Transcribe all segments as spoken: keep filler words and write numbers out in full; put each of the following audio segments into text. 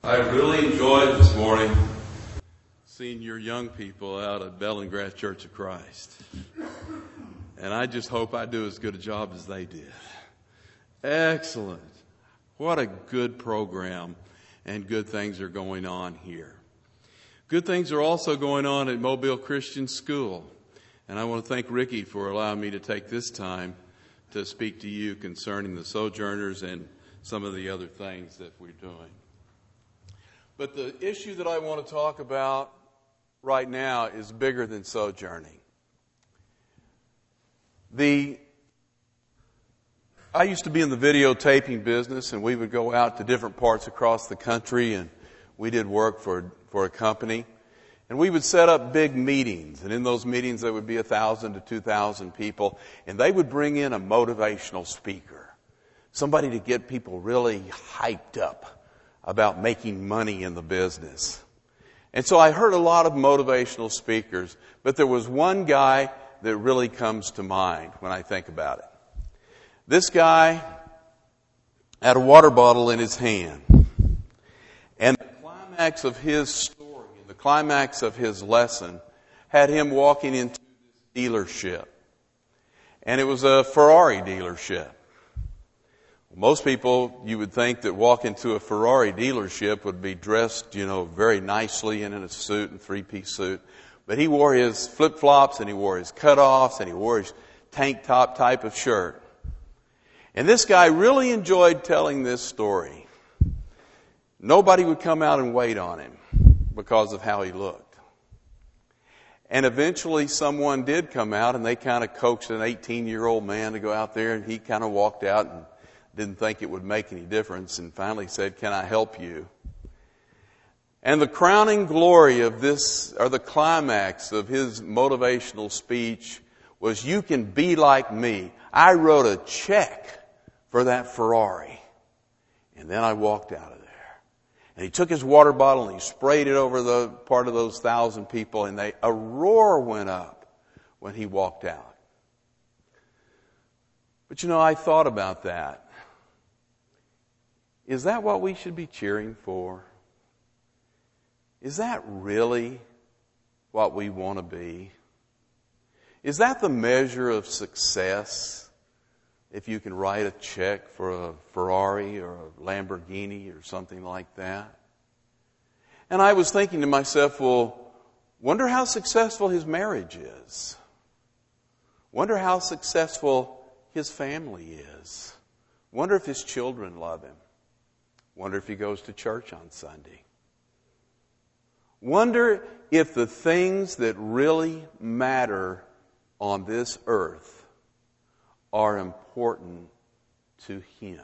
I really enjoyed this morning seeing your young people out at Bellingrath Church of Christ. And I just hope I do as good a job as they did. Excellent. What a good program, and good things are going on here. Good things are also going on at Mobile Christian School. And I want to thank Ricky for allowing me to take this time to speak to you concerning the Sojourners and some of the other things that we're doing. But the issue that I want to talk about right now is bigger than sojourning. The I used to be in the videotaping business, and we would go out to different parts across the country, and we did work for, for a company. And we would set up big meetings, and in those meetings there would be a thousand to two thousand people, and they would bring in a motivational speaker, somebody to get people really hyped up about making money in the business. And so I heard a lot of motivational speakers, but there was one guy that really comes to mind when I think about it. This guy had a water bottle in his hand, and the climax of his story, the climax of his lesson, had him walking into this dealership. And it was a Ferrari dealership. Most people, you would think that walk into a Ferrari dealership would be dressed, you know, very nicely and in a suit and three-piece suit. But he wore his flip-flops and he wore his cutoffs and he wore his tank top type of shirt. And this guy really enjoyed telling this story. Nobody would come out and wait on him because of how he looked. And eventually someone did come out, and they kind of coaxed an eighteen-year-old man to go out there, and he kind of walked out and didn't think it would make any difference, and finally said, "Can I help you?" And the crowning glory of this, or the climax of his motivational speech, was, "You can be like me. I wrote a check for that Ferrari, and then I walked out of there." And he took his water bottle and he sprayed it over the part of those thousand people, and they a roar went up when he walked out. But you know, I thought about that. Is that what we should be cheering for? Is that really what we want to be? Is that the measure of success? If you can write a check for a Ferrari or a Lamborghini or something like that? And I was thinking to myself, well, wonder how successful his marriage is. Wonder how successful his family is. Wonder if his children love him. Wonder if he goes to church on Sunday. Wonder if the things that really matter on this earth are important to him.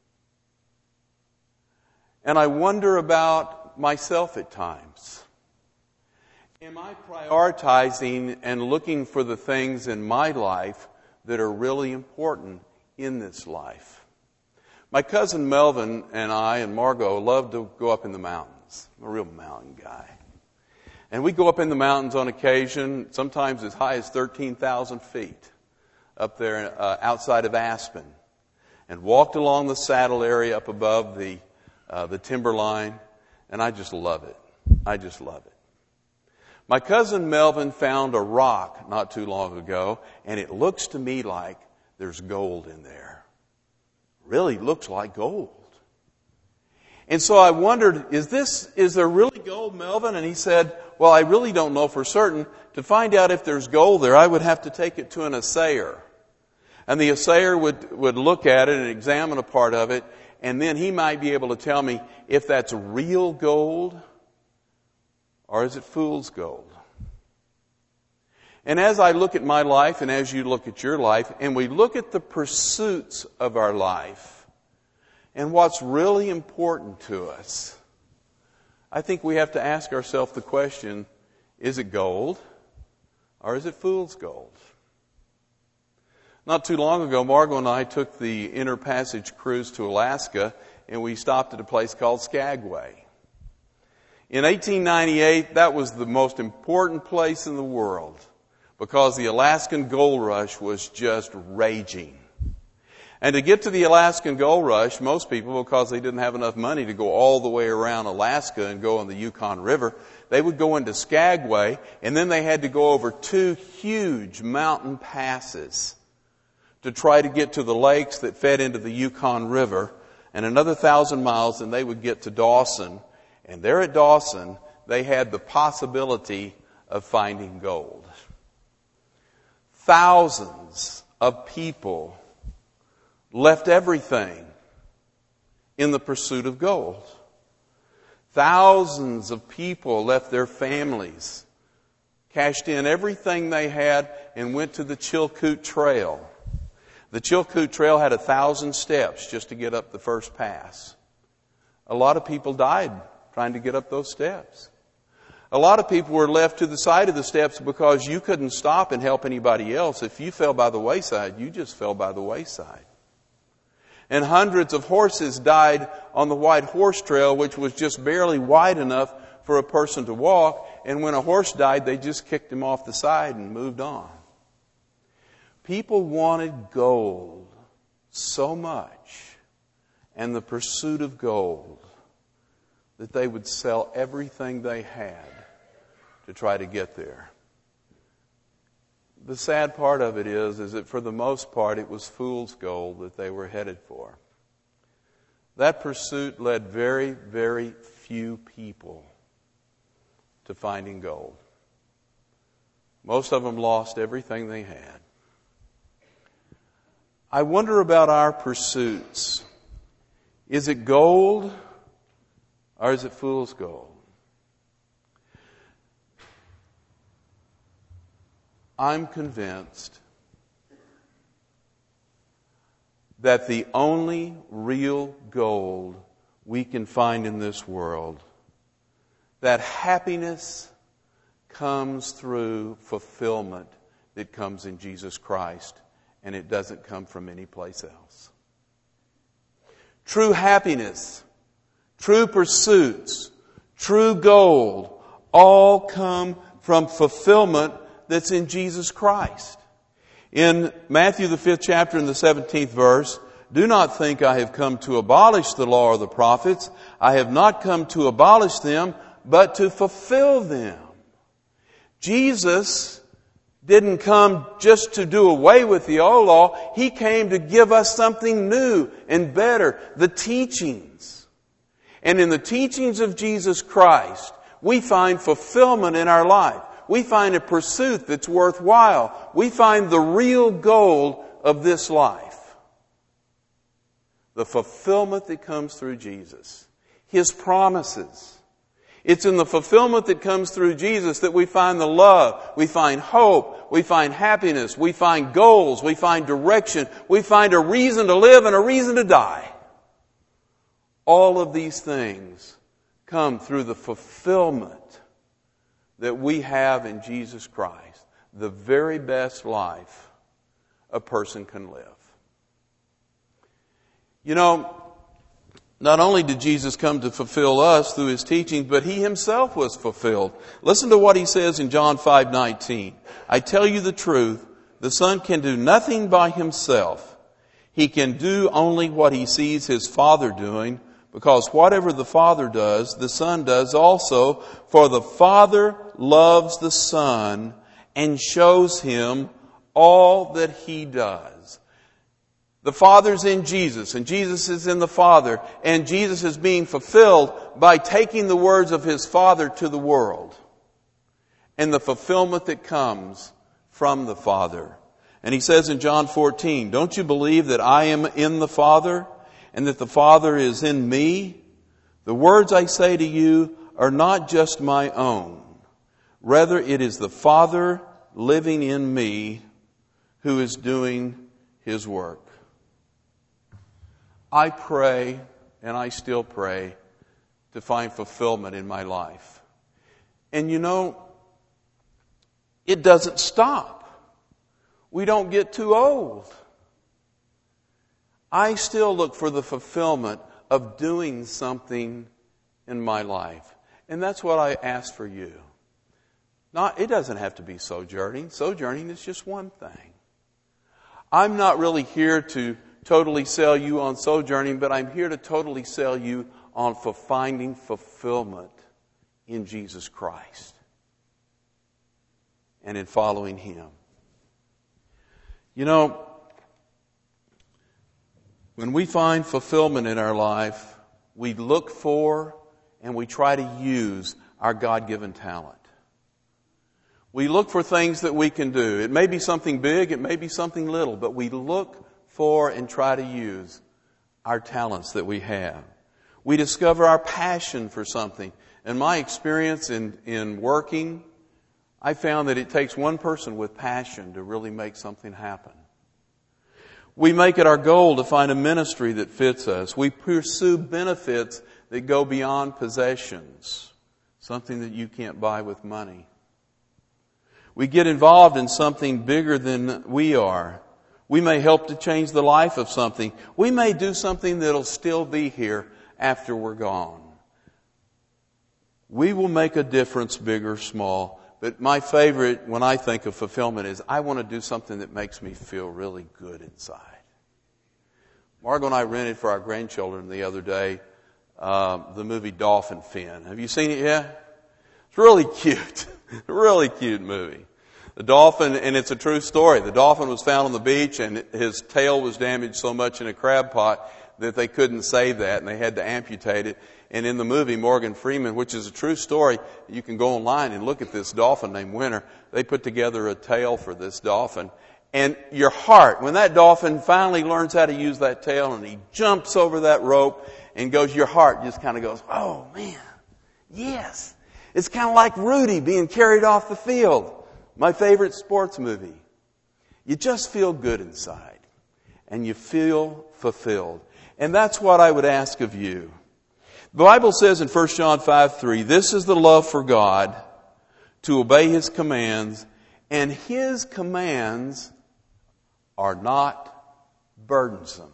And I wonder about myself at times. Am I prioritizing and looking for the things in my life that are really important in this life? My cousin Melvin and I and Margot love to go up in the mountains. I'm a real mountain guy. And we go up in the mountains on occasion, sometimes as high as thirteen thousand feet, up there uh, outside of Aspen, and walked along the saddle area up above the uh, the timberline, and I just love it. I just love it. My cousin Melvin found a rock not too long ago, and it looks to me like there's gold in there. Really looks like gold. And so I wondered, is this, is there really gold, Melvin? And he said, well, I really don't know for certain. To find out if there's gold there, I would have to take it to an assayer. And the assayer would, would look at it and examine a part of it, and then he might be able to tell me if that's real gold or is it fool's gold. And as I look at my life and as you look at your life, and we look at the pursuits of our life and what's really important to us, I think we have to ask ourselves the question, is it gold or is it fool's gold? Not too long ago, Margot and I took the Inter Passage cruise to Alaska, and we stopped at a place called Skagway. In eighteen ninety-eight, that was the most important place in the world, because the Alaskan gold rush was just raging. And to get to the Alaskan Gold Rush, most people, because they didn't have enough money to go all the way around Alaska and go on the Yukon River, they would go into Skagway, and then they had to go over two huge mountain passes to try to get to the lakes that fed into the Yukon River, and another thousand miles, and they would get to Dawson. And there at Dawson, they had the possibility of finding gold. Thousands of people left everything in the pursuit of gold. Thousands of people left their families, cashed in everything they had, and went to the Chilkoot Trail. The Chilkoot Trail had a thousand steps just to get up the first pass. A lot of people died trying to get up those steps. A lot of people were left to the side of the steps because you couldn't stop and help anybody else. If you fell by the wayside, you just fell by the wayside. And hundreds of horses died on the White Horse Trail, which was just barely wide enough for a person to walk. And when a horse died, they just kicked him off the side and moved on. People wanted gold so much, and the pursuit of gold, that they would sell everything they had to try to get there. The sad part of it is, is that for the most part, it was fool's gold that they were headed for. That pursuit led very, very few people to finding gold. Most of them lost everything they had. I wonder about our pursuits. Is it gold or is it fool's gold? I'm convinced that the only real gold we can find in this world, that happiness comes through fulfillment that comes in Jesus Christ, and it doesn't come from any place else. True happiness, true pursuits, true gold, all come from fulfillment that's in Jesus Christ. In Matthew the fifth chapter and the seventeenth verse, do not think I have come to abolish the law or the prophets. I have not come to abolish them, but to fulfill them. Jesus didn't come just to do away with the old law. He came to give us something new and better, the teachings. And in the teachings of Jesus Christ, we find fulfillment in our life. We find a pursuit that's worthwhile. We find the real gold of this life. The fulfillment that comes through Jesus. His promises. It's in the fulfillment that comes through Jesus that we find the love, we find hope, we find happiness, we find goals, we find direction, we find a reason to live and a reason to die. All of these things come through the fulfillment that we have in Jesus Christ, the very best life a person can live. You know, not only did Jesus come to fulfill us through His teaching, but He Himself was fulfilled. Listen to what He says in John five nineteen. I tell you the truth, the Son can do nothing by Himself. He can do only what He sees His Father doing, because whatever the Father does, the Son does also. For the Father loves the Son and shows Him all that He does. The Father's in Jesus, and Jesus is in the Father, and Jesus is being fulfilled by taking the words of His Father to the world, and the fulfillment that comes from the Father. And He says in John fourteen, don't you believe that I am in the Father, and that the Father is in me? The words I say to you are not just my own. Rather, it is the Father living in me who is doing His work. I pray, and I still pray, to find fulfillment in my life. And you know, it doesn't stop. We don't get too old. I still look for the fulfillment of doing something in my life. And that's what I ask for you. Not, it doesn't have to be sojourning. Sojourning is just one thing. I'm not really here to totally sell you on sojourning, but I'm here to totally sell you on for finding fulfillment in Jesus Christ and in following Him. You know, when we find fulfillment in our life, we look for and we try to use our God-given talent. We look for things that we can do. It may be something big, it may be something little, but we look for and try to use our talents that we have. We discover our passion for something. In my experience in, in working, I found that it takes one person with passion to really make something happen. We make it our goal to find a ministry that fits us. We pursue benefits that go beyond possessions, something that you can't buy with money. We get involved in something bigger than we are. We may help to change the life of something. We may do something that'll still be here after we're gone. We will make a difference, big or small. But my favorite, when I think of fulfillment, is I want to do something that makes me feel really good inside. Margot and I rented for our grandchildren the other day uh, the movie Dolphin Fin. Have you seen it yet? It's really cute. Really cute movie. The dolphin, and it's a true story. The dolphin was found on the beach and his tail was damaged so much in a crab pot that they couldn't save that and they had to amputate it. And in the movie, Morgan Freeman, which is a true story, you can go online and look at this dolphin named Winter. They put together a tail for this dolphin. And your heart, when that dolphin finally learns how to use that tail and he jumps over that rope and goes, your heart just kind of goes, oh man, yes. It's kind of like Rudy being carried off the field. My favorite sports movie. You just feel good inside. And you feel fulfilled. And that's what I would ask of you. The Bible says in First John five three, this is the love for God, to obey His commands, and His commands are not burdensome.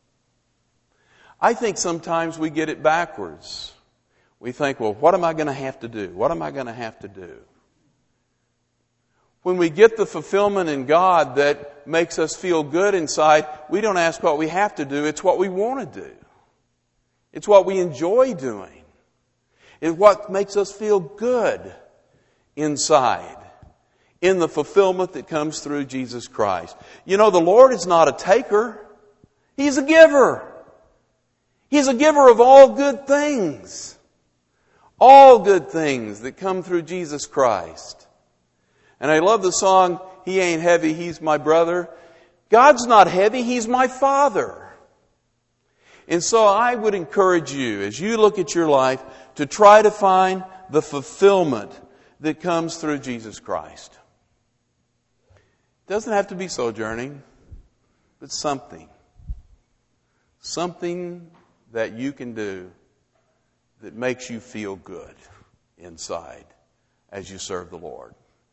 I think sometimes we get it backwards. We think, well, what am I going to have to do? What am I going to have to do? When we get the fulfillment in God that makes us feel good inside, we don't ask what we have to do. It's what we want to do. It's what we enjoy doing. It's what makes us feel good inside in the fulfillment that comes through Jesus Christ. You know, the Lord is not a taker. He's a giver. He's a giver of all good things. All good things that come through Jesus Christ. And I love the song, He Ain't Heavy, He's My Brother. God's not heavy, He's my Father. And so I would encourage you, as you look at your life, to try to find the fulfillment that comes through Jesus Christ. It doesn't have to be sojourning, but something. Something that you can do that makes you feel good inside as you serve the Lord.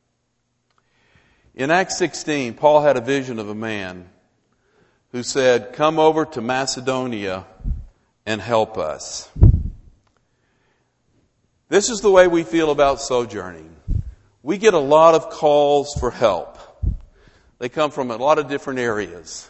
In Acts sixteen, Paul had a vision of a man who said, come over to Macedonia and help us. This is the way we feel about sojourning. We get a lot of calls for help. They come from a lot of different areas.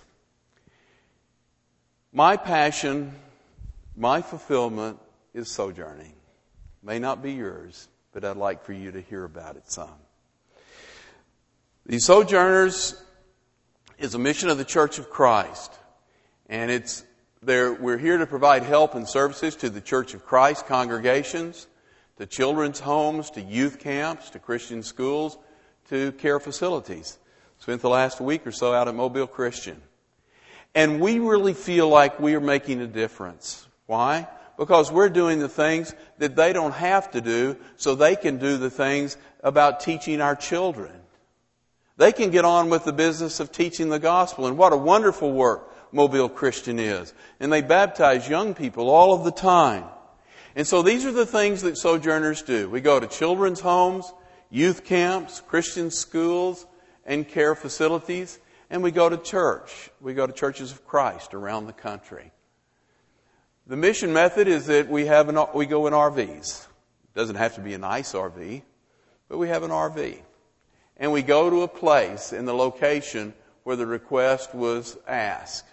My passion, my fulfillment is sojourning. May not be yours, but I'd like for you to hear about it some. The Sojourners is a mission of the Church of Christ. And it's there. We're here to provide help and services to the Church of Christ congregations, to children's homes, to youth camps, to Christian schools, to care facilities. Spent the last week or so out at Mobile Christian. And we really feel like we are making a difference. Why? Because we're doing the things that they don't have to do, so they can do the things about teaching our children. They can get on with the business of teaching the gospel. And what a wonderful work Mobile Christian is. And they baptize young people all of the time. And so these are the things that Sojourners do. We go to children's homes, youth camps, Christian schools, and care facilities. And we go to church. We go to churches of Christ around the country. The mission method is that we have an, we go in R Vs. It doesn't have to be a nice R V, but we have an R V. And we go to a place in the location where the request was asked.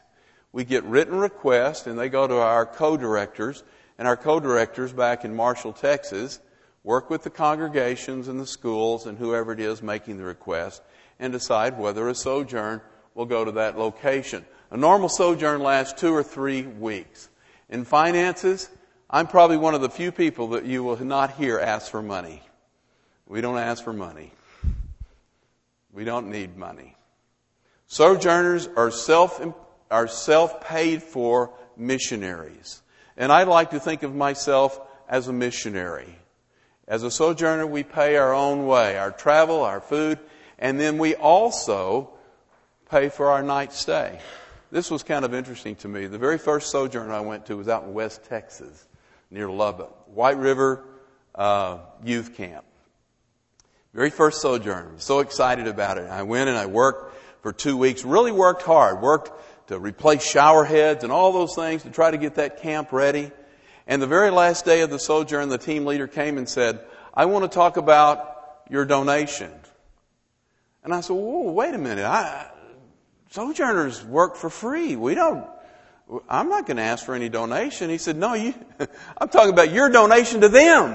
We get written requests, and they go to our co-directors, and our co-directors back in Marshall, Texas, work with the congregations and the schools and whoever it is making the request and decide whether a sojourn will go to that location. A normal sojourn lasts two or three weeks. In finances, I'm probably one of the few people that you will not hear ask for money. We don't ask for money. We don't need money. Sojourners are self are self-paid for missionaries. And I like to think of myself as a missionary. As a sojourner, we pay our own way, our travel, our food, and then we also pay for our night stay. This was kind of interesting to me. The very first sojourn I went to was out in West Texas, near Lubbock, White River uh, Youth Camp. Very first sojourn. I was so excited about it. I went and I worked for two weeks, really worked hard, worked to replace shower heads and all those things to try to get that camp ready. And the very last day of the sojourn, the team leader came and said, I want to talk about your donation. And I said, whoa, wait a minute. I, sojourners work for free. We don't, I'm not going to ask for any donation. He said, no, you, I'm talking about your donation to them.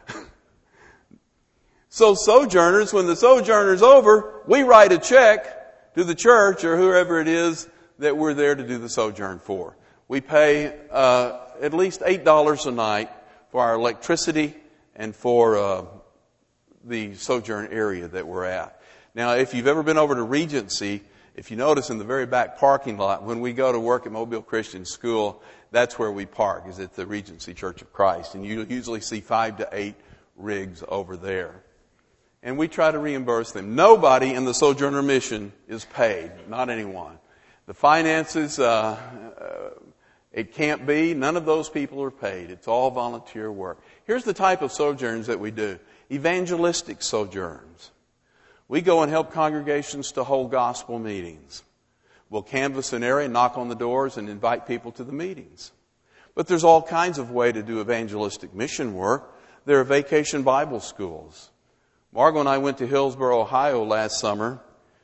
So sojourners, when the sojourner's over, we write a check to the church or whoever it is that we're there to do the sojourn for. We pay uh, at least eight dollars a night for our electricity and for uh, the sojourn area that we're at. Now, if you've ever been over to Regency, if you notice in the very back parking lot, when we go to work at Mobile Christian School, that's where we park, is at the Regency Church of Christ. And you usually see five to eight rigs over there. And we try to reimburse them. Nobody in the Sojourner Mission is paid, not anyone. The finances, uh, uh, it can't be. None of those people are paid. It's all volunteer work. Here's the type of sojourns that we do. Evangelistic sojourns. We go and help congregations to hold gospel meetings. We'll canvass an area, knock on the doors, and invite people to the meetings. But there's all kinds of ways to do evangelistic mission work. There are vacation Bible schools. Margot and I went to Hillsboro, Ohio last summer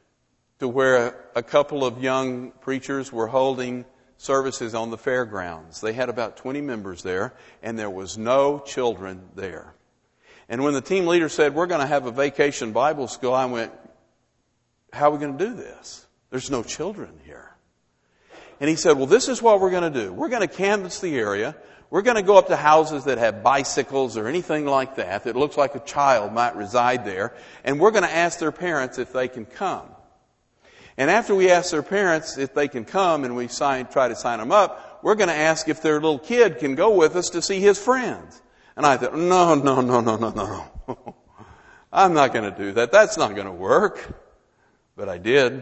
to where a couple of young preachers were holding services on the fairgrounds. They had about twenty members there, and there was no children there. And when the team leader said, we're going to have a vacation Bible school, I went, how are we going to do this? There's no children here. And he said, well, this is what we're going to do. We're going to canvass the area. We're going to go up to houses that have bicycles or anything like that that looks like a child might reside there. And we're going to ask their parents if they can come. And after we ask their parents if they can come and we sign, try to sign them up, we're going to ask if their little kid can go with us to see his friends. And I thought, no, no, no, no, no, no, no. I'm not going to do that. That's not going to work. But I did.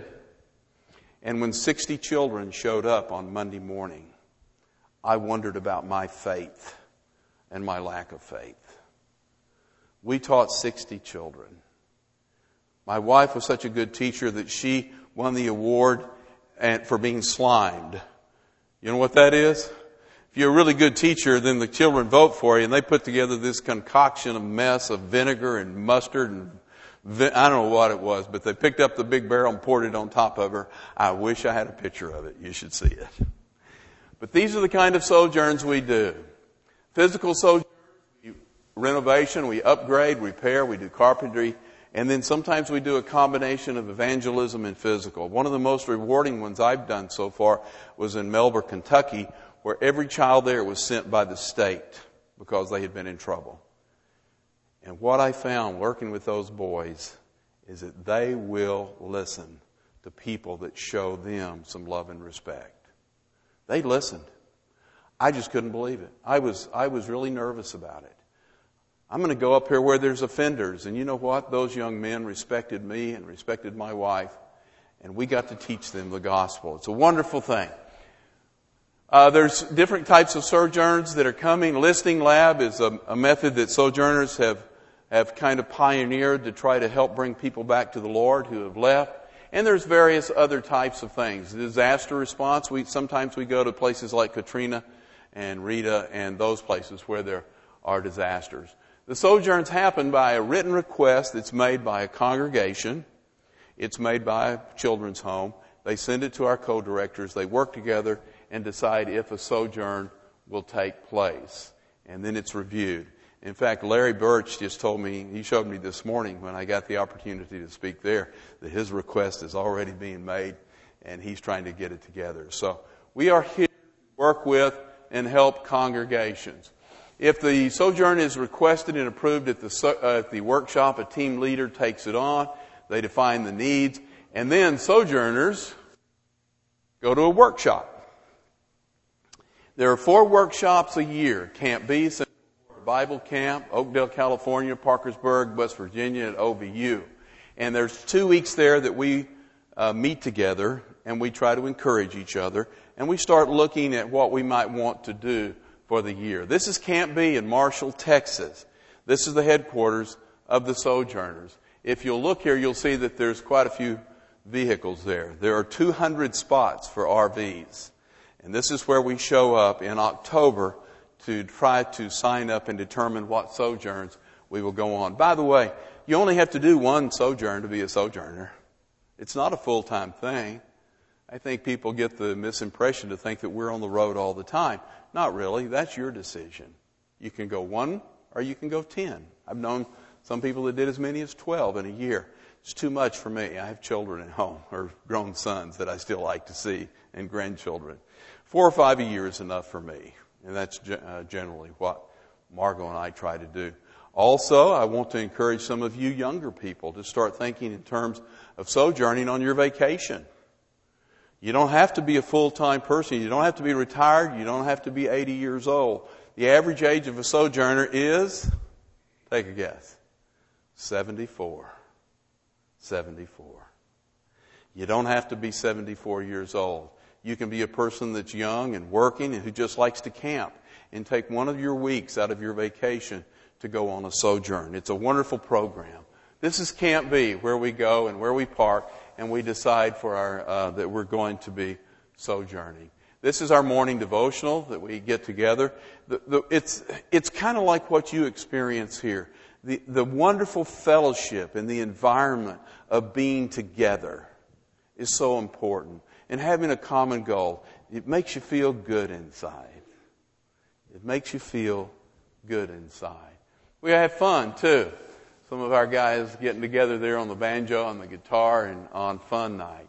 And when sixty children showed up on Monday morning, I wondered about my faith and my lack of faith. We taught sixty children. My wife was such a good teacher that she won the award for being slimed. You know what that is? If you're a really good teacher, then the children vote for you, and they put together this concoction of mess of vinegar and mustard and vi- I don't know what it was, but they picked up the big barrel and poured it on top of her. I wish I had a picture of it. You should see it. But these are the kind of sojourns we do. Physical sojourns, we renovation, we upgrade, repair, we do carpentry, and then sometimes we do a combination of evangelism and physical. One of the most rewarding ones I've done so far was in Melbourne, Kentucky, where every child there was sent by the state because they had been in trouble. And what I found working with those boys is that they will listen to people that show them some love and respect. They listened. I just couldn't believe it. I was I was really nervous about it. I'm going to go up here where there's offenders. And you know what? Those young men respected me and respected my wife. And we got to teach them the gospel. It's a wonderful thing. Uh, there's different types of sojourns that are coming. Listening Lab is a, a method that sojourners have, have kind of pioneered to try to help bring people back to the Lord who have left. And there's various other types of things. Disaster response. We sometimes we go to places like Katrina and Rita and those places where there are disasters. The sojourns happen by a written request that's made by a congregation. It's made by a children's home. They send it to our co-directors. They work together, and decide if a sojourn will take place. And then it's reviewed. In fact, Larry Birch just told me, he showed me this morning when I got the opportunity to speak there, that his request is already being made and he's trying to get it together. So we are here to work with and help congregations. If the sojourn is requested and approved at the, uh, at the workshop, a team leader takes it on. They define the needs. And then sojourners go to a workshop. There are four workshops a year. Camp B, Bible Camp, Oakdale, California, Parkersburg, West Virginia, at O V U. And there's two weeks there that we uh, meet together and we try to encourage each other. And we start looking at what we might want to do for the year. This is Camp B in Marshall, Texas. This is the headquarters of the Sojourners. If you'll look here, you'll see that there's quite a few vehicles there. There are two hundred spots for R Vs. And this is where we show up in October to try to sign up and determine what sojourns we will go on. By the way, you only have to do one sojourn to be a sojourner. It's not a full-time thing. I think people get the misimpression to think that we're on the road all the time. Not really. That's your decision. You can go one or you can go ten. I've known some people that did as many as twelve in a year. It's too much for me. I have children at home, or grown sons that I still like to see, and grandchildren. Four or five a year is enough for me. And that's uh, generally what Margot and I try to do. Also, I want to encourage some of you younger people to start thinking in terms of sojourning on your vacation. You don't have to be a full-time person. You don't have to be retired. You don't have to be eighty years old. The average age of a sojourner is, take a guess, seventy-four. seventy-four. You don't have to be seventy-four years old. You can be a person that's young and working and who just likes to camp and take one of your weeks out of your vacation to go on a sojourn. It's a wonderful program. This is Camp B, where we go and where we park and we decide for our uh, that we're going to be sojourning. This is our morning devotional that we get together. The, the, it's it's kind of like what you experience here. The, the wonderful fellowship and the environment of being together is so important. And having a common goal, it makes you feel good inside. It makes you feel good inside. We have fun too. Some of our guys getting together there on the banjo and the guitar and on fun night.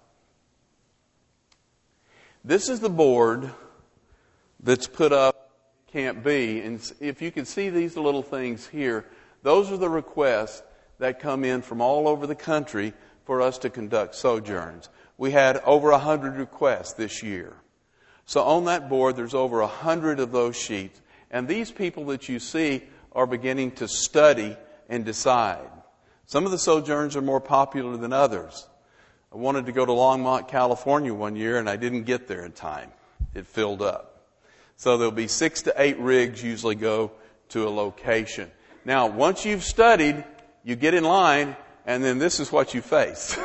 This is the board that's put up at Camp B. And if you can see these little things here, those are the requests that come in from all over the country for us to conduct sojourns. We had over a hundred requests this year. So on that board, there's over a hundred of those sheets. And these people that you see are beginning to study and decide. Some of the sojourns are more popular than others. I wanted to go to Longmont, California one year, and I didn't get there in time. It filled up. So there'll be six to eight rigs usually go to a location. Now, once you've studied, you get in line, and then this is what you face.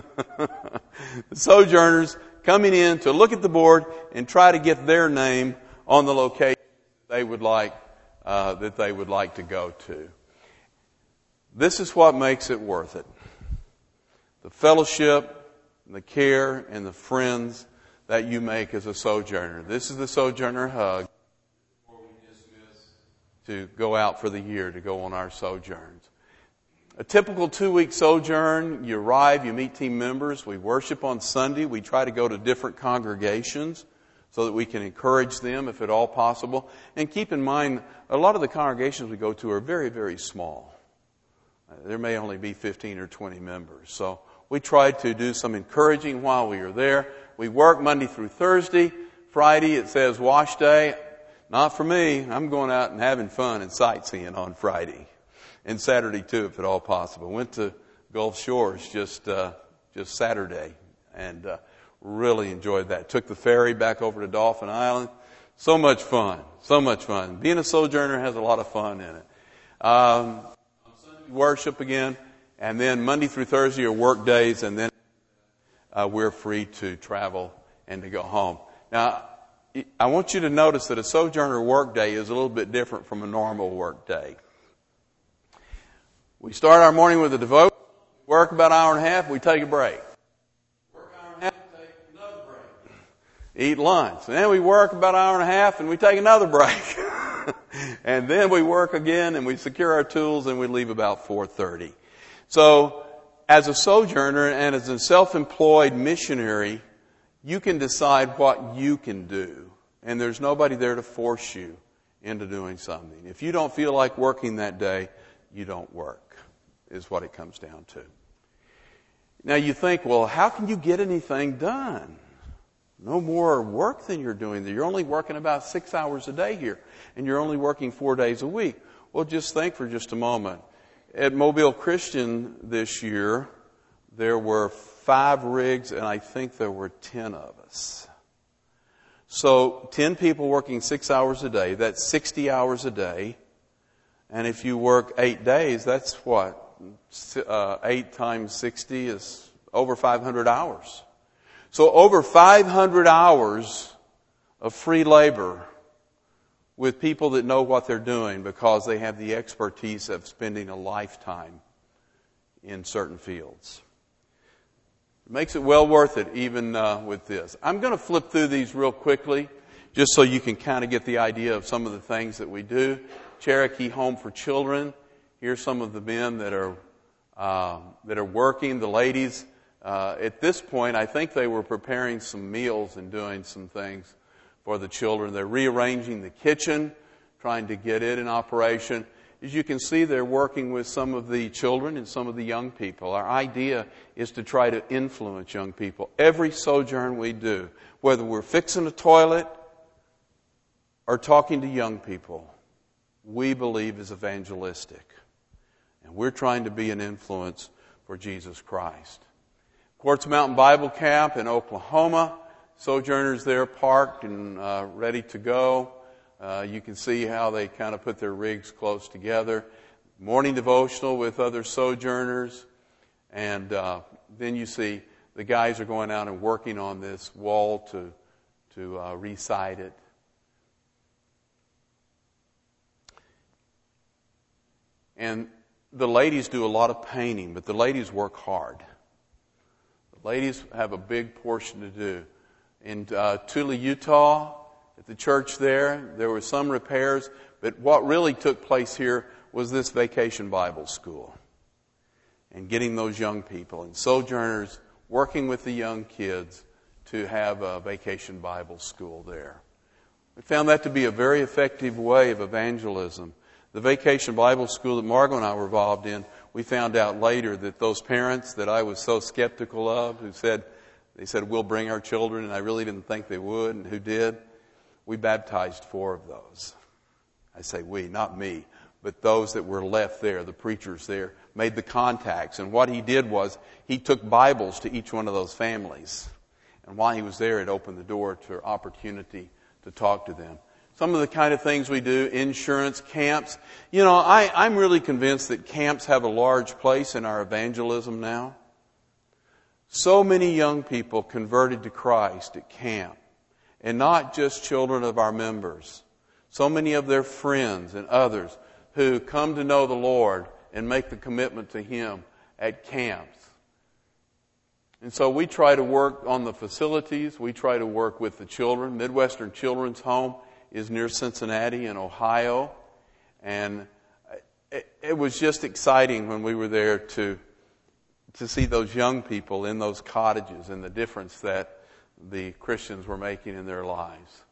The sojourners coming in to look at the board and try to get their name on the location they would like uh, that they would like to go to. This is what makes it worth it. The fellowship, the care, and the friends that you make as a sojourner. This is the Sojourner Hug before we dismiss to go out for the year to go on our sojourns. A typical two-week sojourn, you arrive, you meet team members, we worship on Sunday, we try to go to different congregations so that we can encourage them if at all possible. And keep in mind, a lot of the congregations we go to are very, very small. There may only be fifteen or twenty members. So we try to do some encouraging while we are there. We work Monday through Thursday. Friday it says wash day. Not for me. I'm going out and having fun and sightseeing on Friday. And Saturday too, if at all possible. Went to Gulf Shores just uh, just Saturday and uh, really enjoyed that. Took the ferry back over to Dauphin Island. So much fun. So much fun. Being a sojourner has a lot of fun in it. Um, worship again, and then Monday through Thursday are work days, and then uh, we're free to travel and to go home. Now, I want you to notice that a sojourner work day is a little bit different from a normal work day. We start our morning with a devotion, work about an hour and a half, we take a break. Work an hour and a half, take another break. eat lunch. And then we work about an hour and a half and we take another break. And then we work again and we secure our tools and we leave about four thirty. So as a sojourner and as a self-employed missionary, you can decide what you can do. And there's nobody there to force you into doing something. If you don't feel like working that day, you don't work, is what it comes down to. Now you think, well, how can you get anything done? No more work than you're doing. You're only working about six hours a day here, and you're only working four days a week. Well, just think for just a moment. At Mobile Christian this year, there were five rigs, and I think there were ten of us. So ten people working six hours a day, that's sixty hours a day. And if you work eight days, that's what? Uh, eight times sixty is over five hundred hours. So over five hundred hours of free labor with people that know what they're doing because they have the expertise of spending a lifetime in certain fields. It makes it well worth it even uh, with this. I'm going to flip through these real quickly just so you can kind of get the idea of some of the things that we do. Cherokee Home for Children. Here's some of the men that are uh, that are working. The ladies, uh, at this point, I think they were preparing some meals and doing some things for the children. They're rearranging the kitchen, trying to get it in operation. As you can see, they're working with some of the children and some of the young people. Our idea is to try to influence young people. Every sojourn we do, whether we're fixing a toilet or talking to young people, we believe is evangelistic. And we're trying to be an influence for Jesus Christ. Quartz Mountain Bible Camp in Oklahoma. Sojourners there parked and uh, ready to go. Uh, you can see how they kind of put their rigs close together. Morning devotional with other sojourners. And uh, then you see the guys are going out and working on this wall to, to uh, re-side it. And the ladies do a lot of painting, but the ladies work hard. The ladies have a big portion to do. In uh, Tule, Utah, at the church there, there were some repairs, but what really took place here was this Vacation Bible School. And getting those young people and sojourners working with the young kids to have a Vacation Bible School there. We found that to be a very effective way of evangelism. The Vacation Bible School that Margot and I were involved in, we found out later that those parents that I was so skeptical of, who said, they said, we'll bring our children, and I really didn't think they would, and who did, we baptized four of those. I say we, not me, but those that were left there, the preachers there, made the contacts. And what he did was, he took Bibles to each one of those families. And while he was there, it opened the door to opportunity to talk to them. Some of the kind of things we do, insurance, camps. You know, I, I'm really convinced that camps have a large place in our evangelism now. So many young people converted to Christ at camp. And not just children of our members. So many of their friends and others who come to know the Lord and make the commitment to Him at camps. And so we try to work on the facilities. We try to work with the children. Midwestern Children's Home is near Cincinnati in Ohio. And it, it was just exciting when we were there to, to see those young people in those cottages and the difference that the Christians were making in their lives.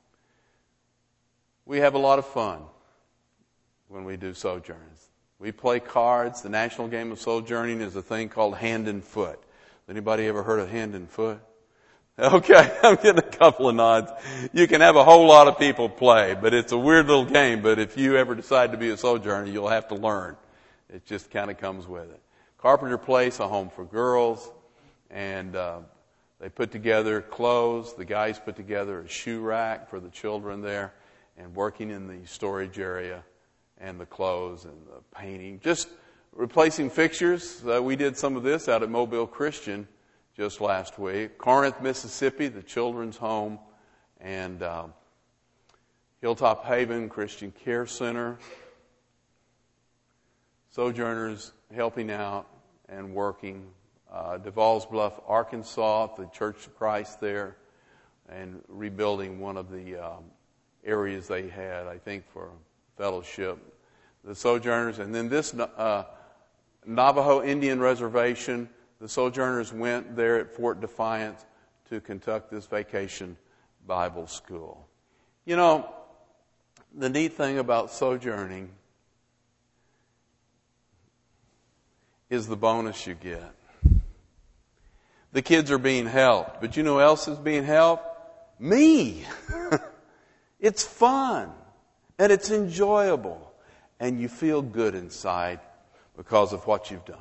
We have a lot of fun when we do sojourns. We play cards. The national game of sojourning is a thing called hand and foot. Anybody ever heard of hand and foot? Okay, I'm getting a couple of nods. You can have a whole lot of people play, but it's a weird little game. But if you ever decide to be a sojourner, you'll have to learn. It just kind of comes with it. Carpenter Place, a home for girls, and uh, they put together clothes. The guys put together a shoe rack for the children there, and working in the storage area and the clothes and the painting. Just replacing fixtures. Uh, we did some of this out at Mobile Christian just last week. Corinth, Mississippi, the children's home, and uh, Hilltop Haven Christian Care Center. Sojourners helping out and working. Uh, DeVal's Bluff, Arkansas, the Church of Christ there, and rebuilding one of the um, areas they had, I think, for fellowship, the Sojourners. And then this uh, Navajo Indian Reservation, the Sojourners went there at Fort Defiance to conduct this vacation Bible school. You know, the neat thing about sojourning is the bonus you get. The kids are being helped, but you know who else is being helped? Me! It's fun, and it's enjoyable, and you feel good inside because of what you've done.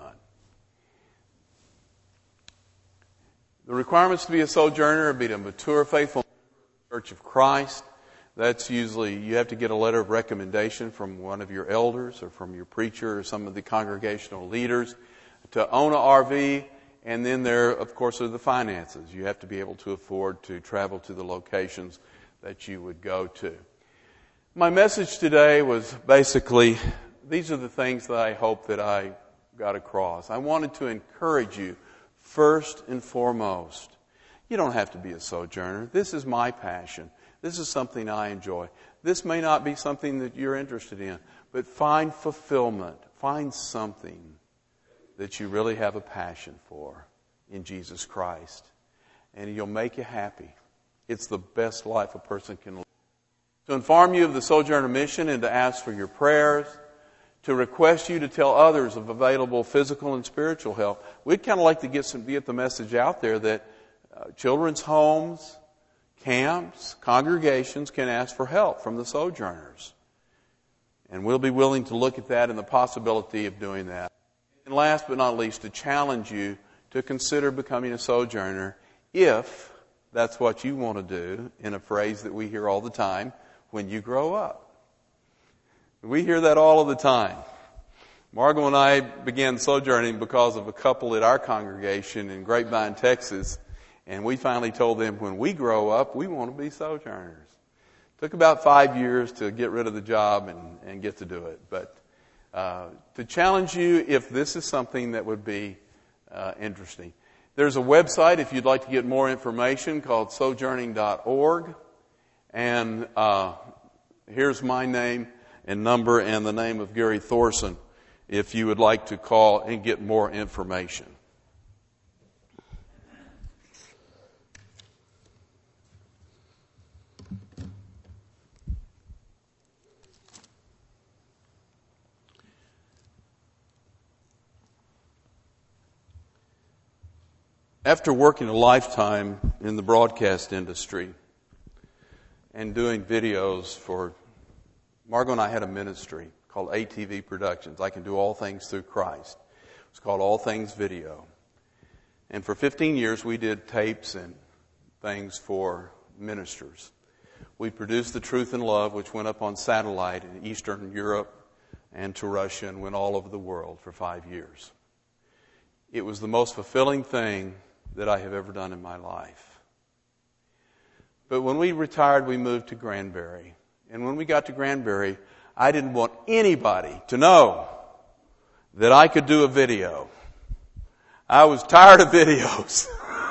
The requirements to be a sojourner would be to mature, faithful Church of Christ. That's usually, you have to get a letter of recommendation from one of your elders or from your preacher or some of the congregational leaders to own an R V. And then there, of course, are the finances. You have to be able to afford to travel to the locations that you would go to. My message today was basically, these are the things that I hope that I got across. I wanted to encourage you, first and foremost, you don't have to be a sojourner. This is my passion. This is something I enjoy. This may not be something that you're interested in, but find fulfillment. Find something that you really have a passion for in Jesus Christ. And He'll make you happy. It's the best life a person can live. To inform you of the Sojourner Mission and to ask for your prayers, to request you to tell others of available physical and spiritual help. We'd kind of like to get some get the message out there that uh, children's homes, camps, congregations can ask for help from the sojourners. And we'll be willing to look at that and the possibility of doing that. And last but not least, to challenge you to consider becoming a sojourner if that's what you want to do, in a phrase that we hear all the time, when you grow up. We hear that all of the time. Margot and I began sojourning because of a couple at our congregation in Grapevine, Texas, and we finally told them when we grow up, we want to be sojourners. It took about five years to get rid of the job and, and get to do it. But uh, to challenge you if this is something that would be uh, interesting. There's a website if you'd like to get more information called sojourning dot org. And uh, here's my name and number and the name of Gary Thorson if you would like to call and get more information. After working a lifetime in the broadcast industry and doing videos for, Margot and I had a ministry called A T V Productions. I can do all things through Christ. It's called All Things Video. And for fifteen years we did tapes and things for ministers. We produced The Truth and Love, which went up on satellite in Eastern Europe and to Russia and went all over the world for five years. It was the most fulfilling thing that I have ever done in my life. But when we retired, we moved to Granbury. And when we got to Granbury, I didn't want anybody to know that I could do a video. I was tired of videos.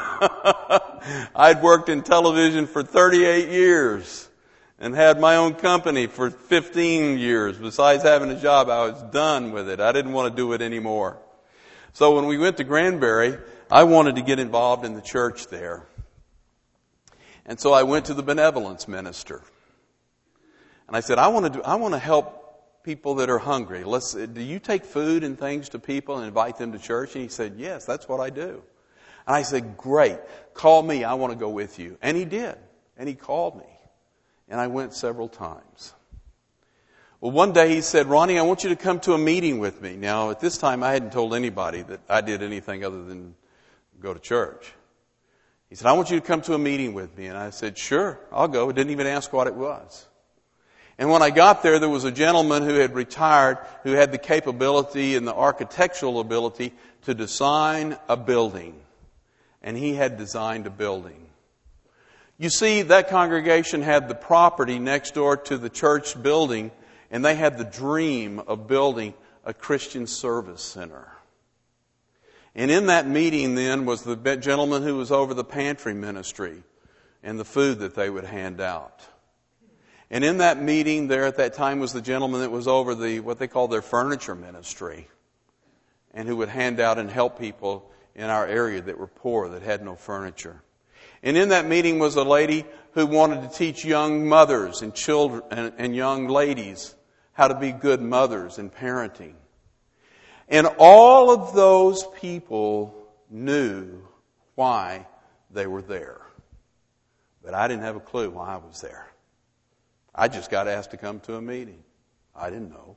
I'd worked in television for thirty-eight years and had my own company for fifteen years. Besides having a job, I was done with it. I didn't want to do it anymore. So when we went to Granbury, I wanted to get involved in the church there. And so I went to the benevolence minister. And I said, I want to do, I want to help people that are hungry. Let's, do you take food and things to people and invite them to church? And he said, yes, that's what I do. And I said, great. Call me. I want to go with you. And he did. And he called me. And I went several times. Well, one day he said, Ronnie, I want you to come to a meeting with me. Now, at this time, I hadn't told anybody that I did anything other than go to church. He said, I want you to come to a meeting with me. And I said, sure, I'll go. I didn't even ask what it was. And when I got there, there was a gentleman who had retired who had the capability and the architectural ability to design a building. And he had designed a building. You see, that congregation had the property next door to the church building, and they had the dream of building a Christian service center. And in that meeting then was the gentleman who was over the pantry ministry. and the food that they would hand out. And in that meeting there at that time was the gentleman that was over the what they called their furniture ministry, and who would hand out and help people in our area that were poor, that had no furniture. And in that meeting was a lady who wanted to teach young mothers and children and, and young ladies how to be good mothers in parenting. And all of those people knew why they were there. But I didn't have a clue why I was there. I just got asked to come to a meeting. I didn't know.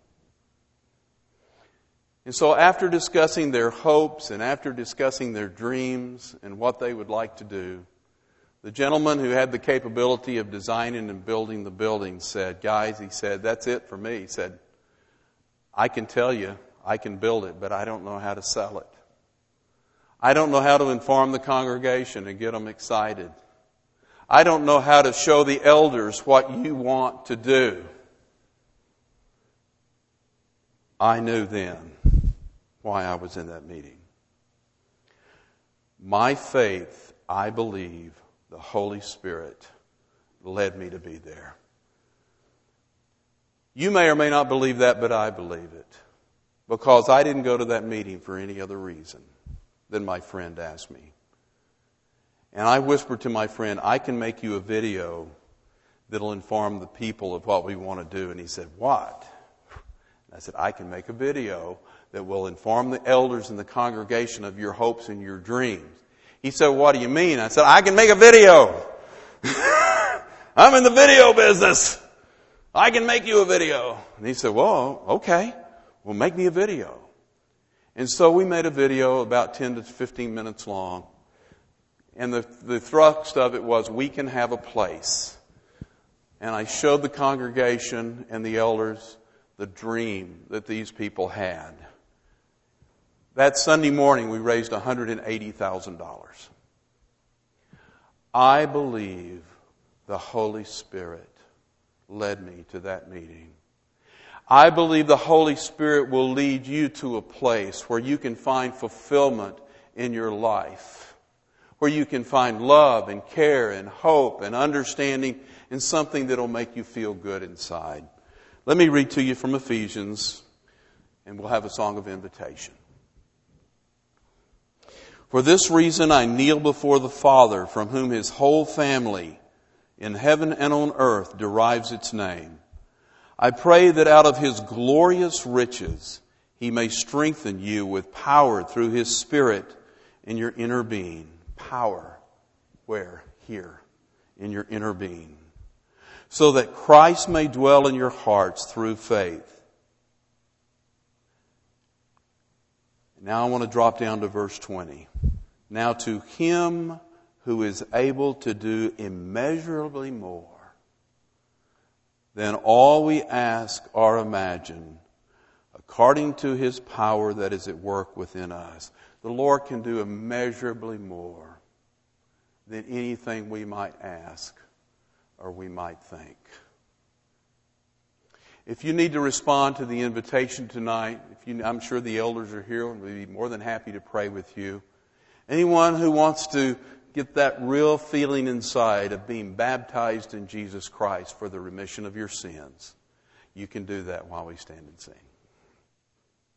And so after discussing their hopes and after discussing their dreams and what they would like to do, the gentleman who had the capability of designing and building the building said, guys, he said, that's it for me. He said, I can tell you, I can build it, but I don't know how to sell it. I don't know how to inform the congregation and get them excited. I don't know how to show the elders what you want to do. I knew then why I was in that meeting. My faith, I believe, the Holy Spirit led me to be there. You may or may not believe that, but I believe it. Because I didn't go to that meeting for any other reason than my friend asked me. And I whispered to my friend, I can make you a video that'll inform the people of what we want to do. And he said, what? And I said, I can make a video that will inform the elders in the congregation of your hopes and your dreams. He said, what do you mean? I said, I can make a video. I'm in the video business. I can make you a video. And he said, well, okay. Well, make me a video. And so we made a video about ten to fifteen minutes long. And the, the thrust of it was, we can have a place. And I showed the congregation and the elders the dream that these people had. That Sunday morning, we raised one hundred eighty thousand dollars. I believe the Holy Spirit led me to that meeting. I believe the Holy Spirit will lead you to a place where you can find fulfillment in your life, where you can find love and care and hope and understanding and something that will make you feel good inside. Let me read to you from Ephesians, and we'll have a song of invitation. For this reason I kneel before the Father, from whom his whole family in heaven and on earth derives its name. I pray that out of his glorious riches he may strengthen you with power through his Spirit in your inner being. Power. Where? Here. In your inner being. So that Christ may dwell in your hearts through faith. Now I want to drop down to verse twenty. Now to him who is able to do immeasurably more than all we ask or imagine, according to his power that is at work within us. The Lord can do immeasurably more than anything we might ask or we might think. If you need to respond to the invitation tonight, if you, I'm sure the elders are here and we'd be more than happy to pray with you. Anyone who wants to get that real feeling inside of being baptized in Jesus Christ for the remission of your sins, you can do that while we stand and sing.